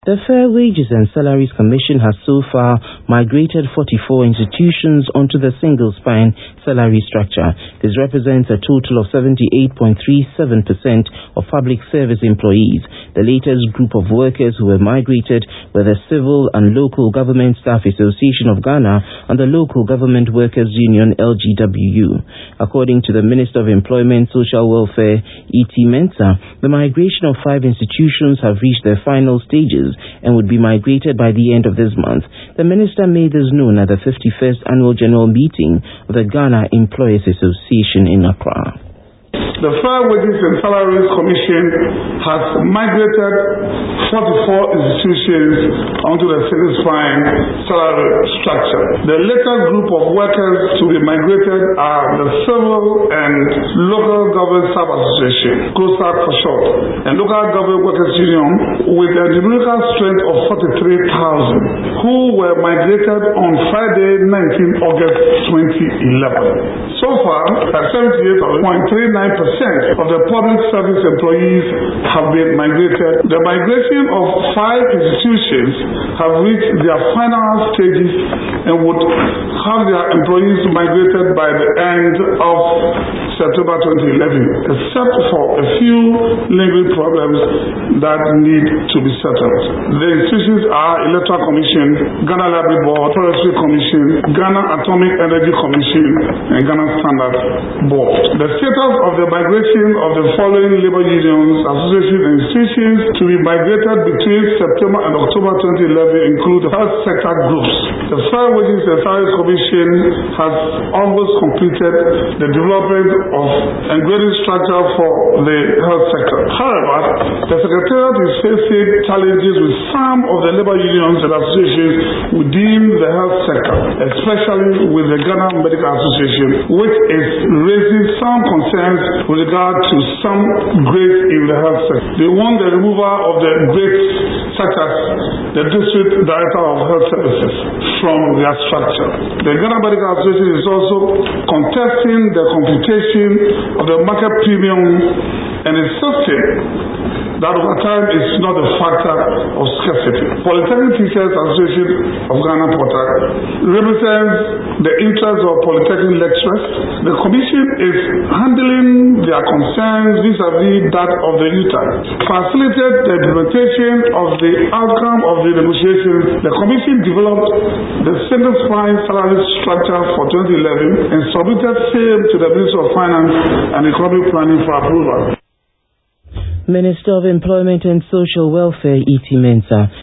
The Fair Wages and Salaries Commission has so far migrated 44 institutions onto the single-spine salary structure. This represents a total of 78.37% of public service employees. The latest group of workers who were migrated were the Civil and Local Government Staff Association of Ghana and the Local Government Workers Union LGWU. According to the Minister of Employment, Social Welfare, E.T. Mensah, the migration of 5 institutions have reached their final stages and would be migrated by the end of this month. The minister made this known at the 51st Annual General Meeting of the Ghana Employers Association in Accra. The Fair Wages and Salaries Commission has migrated 44 institutions onto the single-spine salary structure. The later group of workers to be migrated are the Civil and Local Government Staff Association, CLOSAC for short, and Local Government Workers Union with a numerical strength of 43,000 who were migrated on Friday, 19 August 2011. So far, 78.39% of the public service employees have been migrated. The migration of 5 institutions have reached their final stages and would have their employees migrated by the end of September 2011, except for a few lingering problems that need to be settled. The institutions are Electoral Commission, Ghana Library Board, Forestry Commission, Ghana Atomic Energy Commission, and Ghana Standard Board. The status of the migration of the following labor unions, associations, and institutions to be migrated between September and October 2011 include health sector groups. The Fair Wages and Salaries Commission has almost completed the development of a grading structure for the health sector. However, the Secretariat is facing challenges with some of the labor unions and associations within the health sector, especially with the Ghana Medical Association, which is raising some concerns with regard to some grades in the health sector. They want the removal of the grades such as the District Director of Health Services from their structure. The Ghana Medical Association is also contesting the computation of the market premium and insisting that over time is not a factor of scarcity. Polytechnic Teachers Association of Ghana Portac represents the interests of polytechnic lecturers. The Commission is handling their concerns vis-a-vis that of the UTAC. To facilitate the implementation of the outcome of the negotiations, the Commission developed the single-spine salary structure for 2011 and submitted same to the Ministry of Finance and Economic Planning for approval. Minister of Employment and Social Welfare, E.T. Mensah.